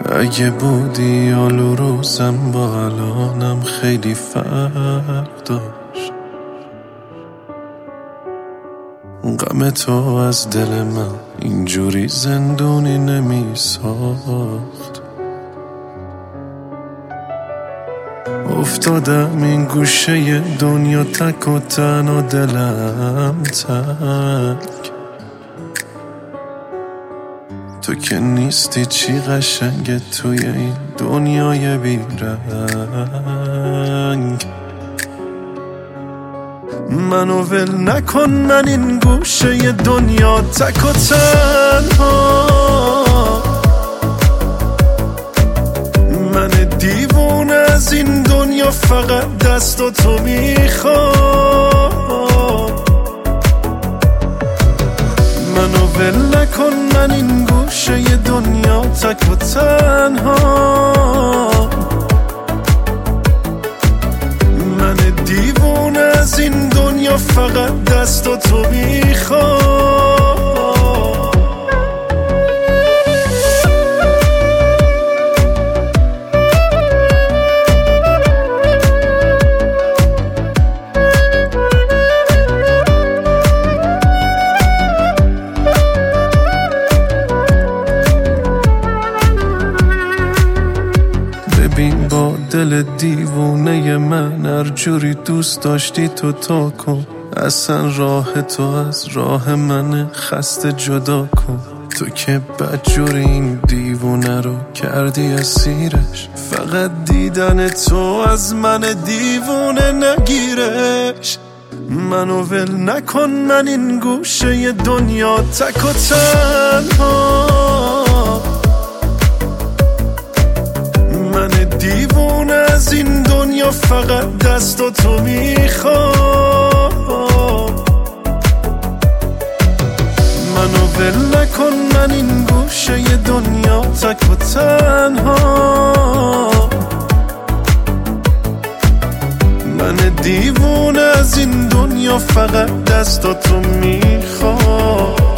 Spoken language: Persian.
اگه بودی آلو روزم با الانم خیلی فرق داشت. غم تو از دل من اینجوری زندونی نمی ساخت. افتادم این گوشه دنیا تک و تنها دلم تک. تو که نیستی چی قشنگه توی این دنیای بیرنگ. منو ول نکن، من این گوشه دنیا تک و تنها. من دیوونه از این دنیا فقط دست و تو میخوام. منو ول نکن، من این گوشه دنیا تک و تنها. من دیوونه از این دنیا فقط دست و تو میخوام. ببین با دل دیوونه من هر جوری دوست داشتی تو تا کن. اصلا راه تو از راه من خسته جدا کن. تو که بدجوری این دیوونه رو کردی اسیرش. فقط دیدن تو از من دیوونه نگیرش. منو ول نکن، من این گوشه دنیا تک و تنها. من دیوونه از این دنیا فقط دست و تو میخوام. منو ول نکن، من این گوشه دنیا تک و تنها. من دیوونه از این دنیا فقط دست و تو میخوام.